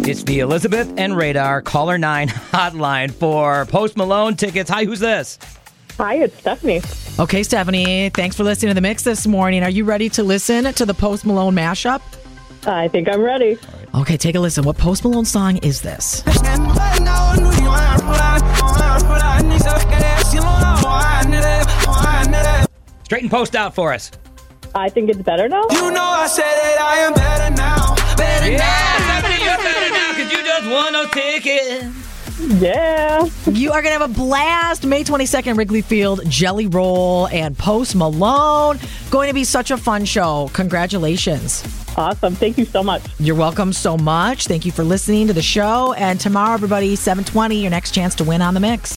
It's the Elizabeth and Radar Caller 9 hotline for Post Malone tickets. Hi, who's this? Hi, it's Stephanie. Okay, Stephanie, thanks for listening to The Mix this morning. Are you ready to listen to the Post Malone mashup? I think I'm ready. Okay, take a listen. What Post Malone song is this? Straighten Post out for us. I think it's better now. You know I said that I am better now. Better now. Stephanie, you're better now because you just won a ticket. Yeah. You are going to have a blast. May 22nd, Wrigley Field, Jelly Roll, and Post Malone. Going to be such a fun show. Congratulations. Awesome. Thank you so much. You're welcome so much. Thank you for listening to the show. And tomorrow, everybody, 7:20, your next chance to win on The Mix.